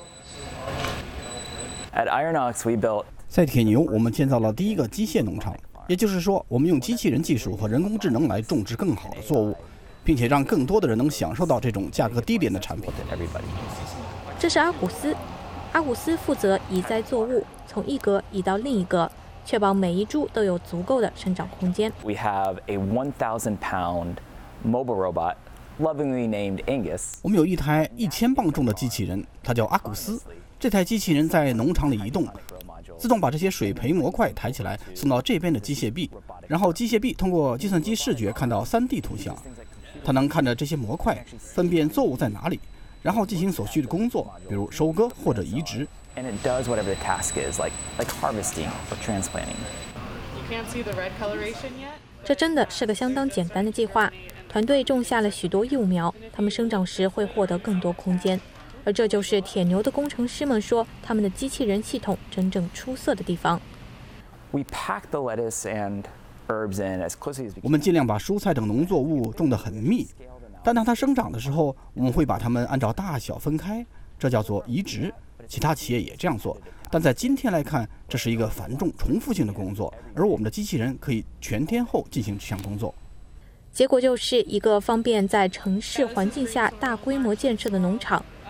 在铁牛，我们建造了第一个机械农场，也就是说，我们用机器人技术和人工智能来种植更好的作物，并且让更多的人能享受到这种价格低廉的产品。 这是阿古斯，阿古斯负责移栽作物，从一格移到另一格，确保每一株都有足够的生长空间。 We have a one thousand pound mobile robot, lovingly named Angus. 我们有一台一千磅重的机器人，它叫阿古斯。这台机器人在农场里移动，自动把这些水培模块抬起来，送到这边的机械臂，然后机械臂通过计算机视觉看到 三 D 图像，它能看着这些模块，分辨作物在哪里，然后进行所需的工作，比如收割或者移植。 And it does whatever the task is, like like harvesting or transplanting. You can't see the red coloration yet? 这真的是个相当简单的计划。团队种下了许多幼苗，它们生长时会获得更多空间。而这就是铁牛的工程师们说，他们的机器人系统真正出色的地方。 We pack the lettuce and herbs in as closely as we can. 我们尽量把蔬菜等农作物种得很密，但当它生长的时候，我们会把它们按照大小分开，这叫做移植。其他企业也这样做，但在今天来看，这是一个繁重、重复性的工作，而我们的机器人可以全天候进行这项工作。 结果就是一个方便在城市环境下大规模建设的农场，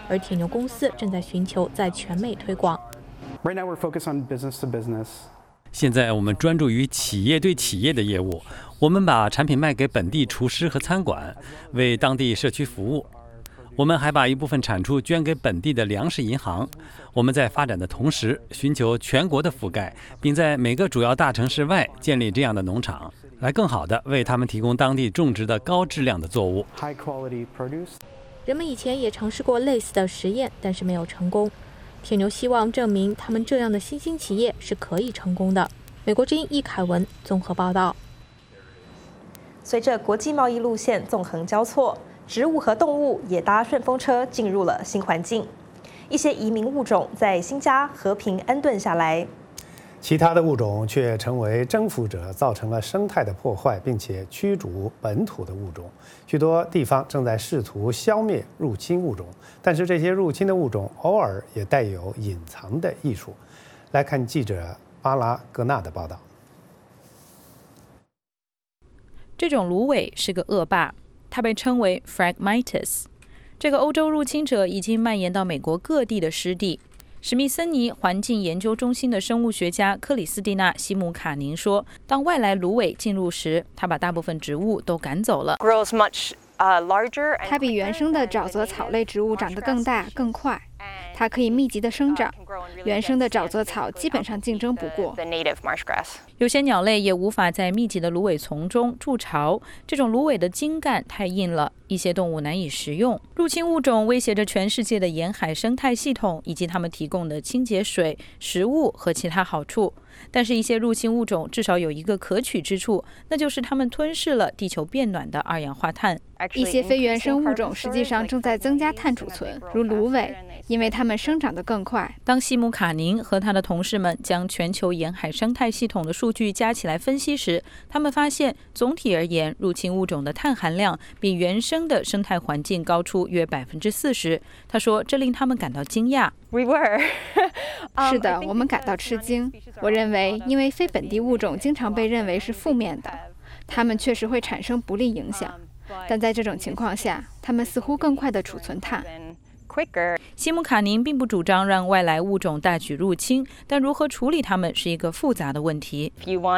而铁牛公司正在寻求在全美推广。 Right now, we're focused on business to business. 现在我们专注于企业对企业的业务，我们把产品卖给本地厨师和餐馆，为当地社区服务。我们还把一部分产出捐给本地的粮食银行。我们在发展的同时，寻求全国的覆盖，并在每个主要大城市外建立这样的农场，来更好地为他们提供当地种植的高质量的作物。 人们以前也尝试过类似的实验，但是没有成功。铁牛希望证明他们这样的新兴企业是可以成功的。美国之音易凯文综合报道。 随着国际贸易路线纵横交错，植物和动物也搭顺风车进入了新环境。一些移民物种在新家和平安顿下来， 其他的物种却成为征服者，造成了生态的破坏，并且驱逐本土的物种。许多地方正在试图消灭入侵物种，但是这些入侵的物种偶尔也带有隐藏的艺术。来看记者巴拉格纳的报道。 这种芦苇是个恶霸，它被称为 Phragmites。这个欧洲入侵者已经蔓延到美国各地的湿地。史密森尼环境研究中心的生物学家克里斯蒂娜·西姆卡宁说，当外来芦苇进入时，它把大部分植物都赶走了。 它比原生的沼泽草类植物长得更大更快，它可以密集的生长，原生的沼泽草基本上竞争不过。 有些鸟类也无法在密集的芦苇丛中筑巢，这种芦苇的茎干太硬了，一些动物难以食用。入侵物种威胁着全世界的沿海生态系统以及它们提供的清洁水、食物和其他好处。但是，一些入侵物种至少有一个可取之处，那就是它们吞噬了地球变暖的二氧化碳。 一些非原生物种实际上正在增加碳储存，如芦苇，因为它们生长得更快。 当西姆卡宁和他的同事们将全球沿海生态系统的数据加起来分析时，他们发现，总体而言，入侵物种的碳含量比原生的生态环境高出约百分之四十。他说，这令他们感到惊讶。 We were 是的，我们感到吃惊。我认为，因为非本地物种经常被认为是负面的，它们确实会产生不利影响。但在这种情况下，它们似乎更快地储存碳。 西姆卡宁并不主张让外来物种大举入侵，但如何处理它们是一个复杂的问题。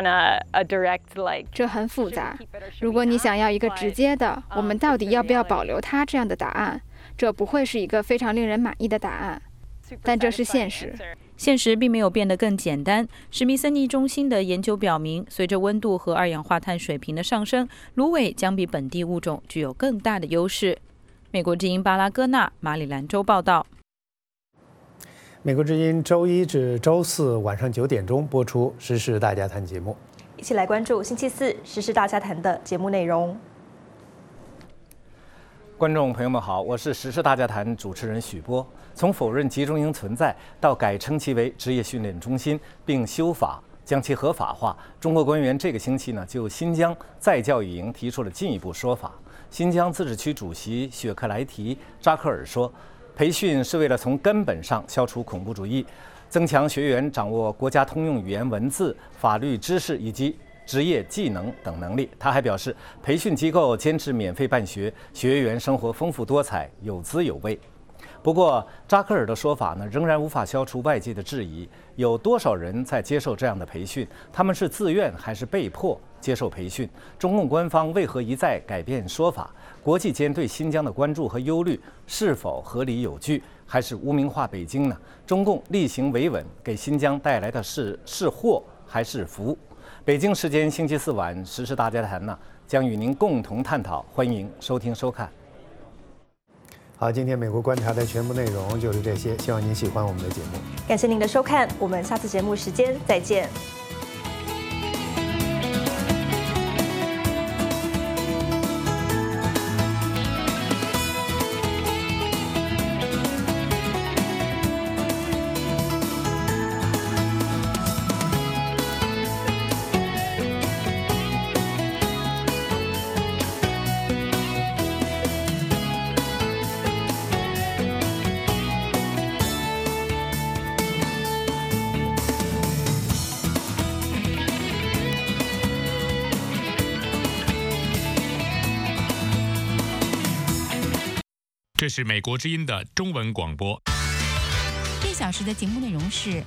这很复杂。如果你想要一个直接的“我们到底要不要保留它”这样的答案，这不会是一个非常令人满意的答案。但这是现实。 现实并没有变得更简单。史密森尼中心的研究表明，随着温度和二氧化碳水平的上升，芦苇将比本地物种具有更大的优势。美国之音巴拉戈纳马里兰州报道。 美国之音周一至周四晚上九点钟播出《时事大家谈》节目， 一起来关注星期四《时事大家谈》的节目内容。 观众朋友们好，我是《时事大家谈》主持人许波。从否认集中营存在到改称其为职业训练中心，并修法将其合法化，中国官员这个星期呢就新疆再教育营提出了进一步说法。新疆自治区主席雪克莱提扎克尔说，培训是为了从根本上消除恐怖主义，增强学员掌握国家通用语言文字、法律知识以及职业技能等能力。他还表示，培训机构坚持免费办学，学员生活丰富多彩，有滋有味。不过，扎克尔的说法呢，仍然无法消除外界的质疑：有多少人在接受这样的培训？他们是自愿还是被迫接受培训？中共官方为何一再改变说法？国际间对新疆的关注和忧虑是否合理有据？还是污名化北京呢？中共厉行维稳给新疆带来的是是祸还是福？北京时间星期四晚，《时事大家谈》呢将与您共同探讨，欢迎收听收看。 好，今天美国观察的全部内容就是这些，希望您喜欢我们的节目。 感谢您的收看，我们下次节目时间再见。 这是美国之音的中文广播。 一小时的节目内容是